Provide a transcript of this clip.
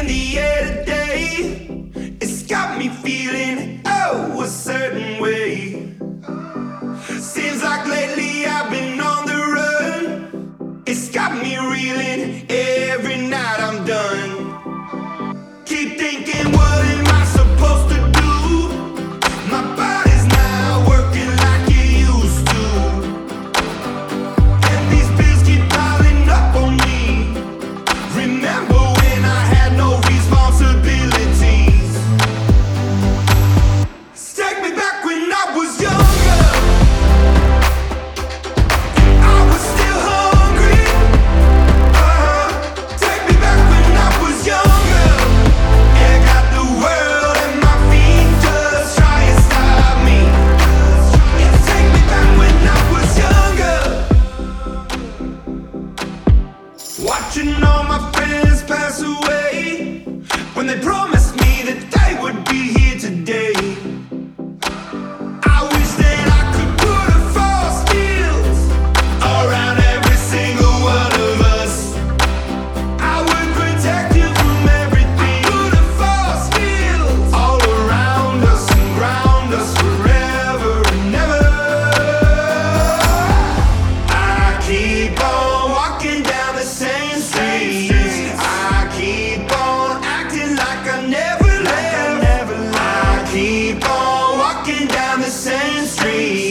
the air today. It's got me feeling, oh, a certain way. Seems like lately I've been on the run. It's got me reeling, every night I'm done. Keep thinking, what am I supposed to do? My body's not working like it used to. And these bills keep piling up on me. Remember when I had no responsibilities? Take me back when I was younger. I was still hungry. Take me back when I was younger. Yeah, got the world at my feet, just try and stop me. Yeah, take me back when I was younger. Watching all my friends pass away, when they promised me that they would be here today. I wish that I could put a force field around every single one of us. I would protect you from everything. Put a force field all around us and ground us forever and ever. I keep on walking down the same streets. I keep on acting like I never left. I keep on walking down the same street.